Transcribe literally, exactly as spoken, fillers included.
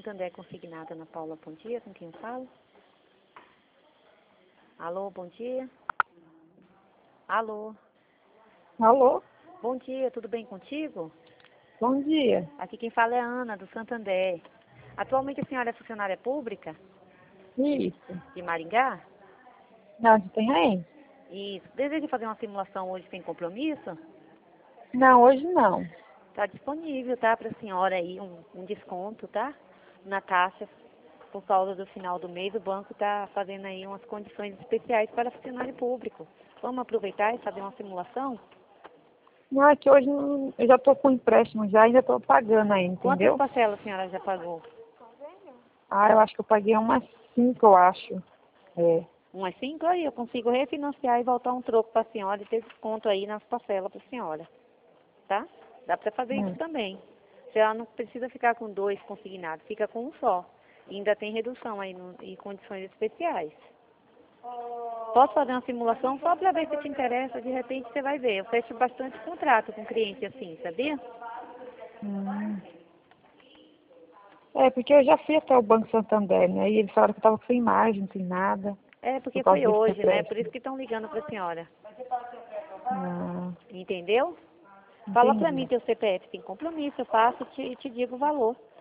Santander Consignado, Ana Paula, bom dia, com quem eu falo? Alô, bom dia. Alô. Alô? Bom dia, tudo bem contigo? Bom dia. Aqui quem fala é a Ana, do Santander. Atualmente a senhora é funcionária pública Isso. de Maringá? Não, você tem aí? Isso. Deseja fazer uma simulação hoje sem compromisso? Não, hoje não. Está disponível, tá, para a senhora aí um, um desconto, tá? Na taxa, por causa do final do mês, o banco está fazendo aí umas condições especiais para funcionário público. Vamos aproveitar e fazer uma simulação? Não, é que hoje não- eu já estou com empréstimo já, ainda estou pagando aí, Quantas entendeu? parcelas a senhora já pagou? Ah, eu acho que eu paguei umas cinco, eu acho. É. Umas cinco aí, eu consigo refinanciar e voltar um troco para a senhora e ter desconto aí nas parcelas para a senhora, tá? Dá para fazer isso Hum. também. A senhora não precisa ficar com dois consignados, fica com um só. E ainda tem redução aí no, e condições especiais. Posso fazer uma simulação só para ver se te interessa, de repente você vai ver. Eu fecho bastante contrato com cliente assim, sabia? Hum. É, porque eu já fui até o Banco Santander, né? E eles falaram que eu estava sem margem, sem nada, É, por porque causa foi desse hoje, né? Por isso empréstimo. que estão ligando para a senhora. Ah, Entendeu? Fala para mim entendi. teu C P F sem compromisso, eu faço e te, te digo o valor.